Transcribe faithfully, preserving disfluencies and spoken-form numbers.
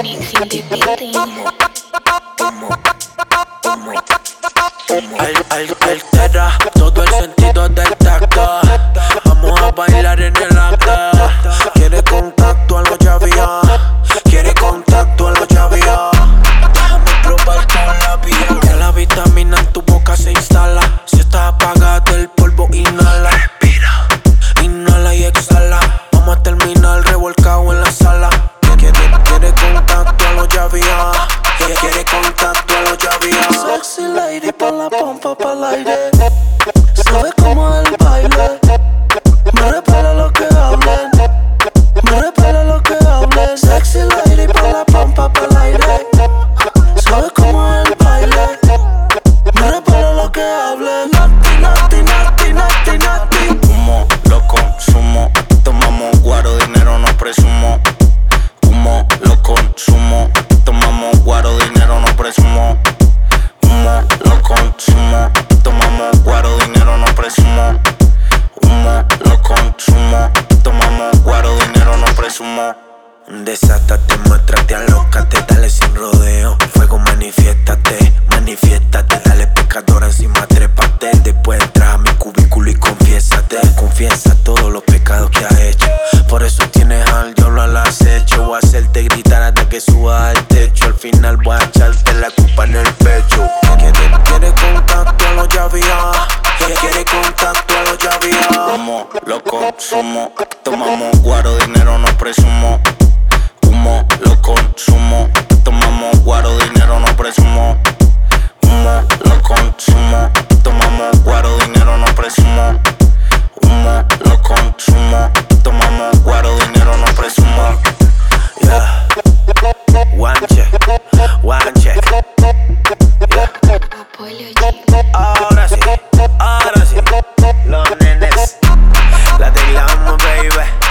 Mix in the building. Al, al, altera todo el sentido del tacto. Vamos a bailar en el acta. Quiere contacto, algo ya había. Quiere contacto, algo ya había. Déjame probar con la vía. Que la vitamina en tu boca se instala. Si estás apagada del polvo, inhala. Respira, inhala y exhala. Vamos a terminar revolcado en la sala. Quiere, quiere contacto, algo ya había. Quiere, quiere contacto, algo ya había. Sexy lady, pon la pompa pa'l aire. Sabe cómo es el baile. Me repela lo que hablen. Me repela lo que hablen. Sexy lady, pon la pompa pa'l aire. Sabe cómo es el baile. Me repela lo que hablen. Nati, nati, nati, nati, nati. Humo, lo consumo. Tomamos guaro, dinero no presumo. Humo, lo consumo. Tomamos guaro, dinero no presumo. Humo, lo consumo. Tomamos guaro, dinero no presumo. Humo, lo consumo. Tomamos guaro, dinero no presumo. Desátate, muéstrate, alócate, dale sin rodeo. Fuego, manifiéstate, manifiéstate. Dale pecadora encima, trépate. Después entra a mi cubículo y confiésate. Confiesa todos los pecados que has hecho. Por eso tienes al diablo al acecho. Voy a hacerte gritar hasta que suba al techo. Al final voy a echarte la culpa en el pecho. Quiere, quiere contacto, a lo ya había. Quiere, quiere contacto, a lo ya había. Humo, lo consumo. Tomamos guaro, dinero no presumo. Humo, lo consumo. Tomamos guaro, dinero no presumo. Humo, lo consumo. Tomamos guaro, dinero no presumo. Humo, lo consumo. Tomamos guaro, dinero no presumo. Yeah. One check, one check. Yeah. Ahora sí, ahora sí. Los nenes, la teclamos, baby.